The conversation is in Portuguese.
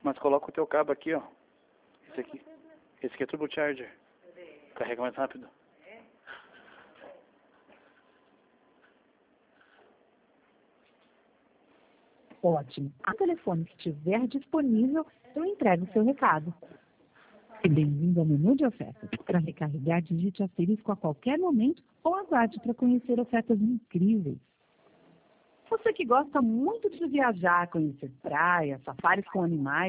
Mas coloca o teu cabo aqui, ó. Esse aqui. Esse aqui é Turbo Charger. Carrega mais rápido. Ótimo. A telefone que estiver disponível, eu entrego o seu recado. E bem-vindo ao menu de ofertas. Para recarregar, digite asterisco a qualquer momento ou aguarde para conhecer ofertas incríveis. Você que gosta muito de viajar, conhecer praias, safaris com animais,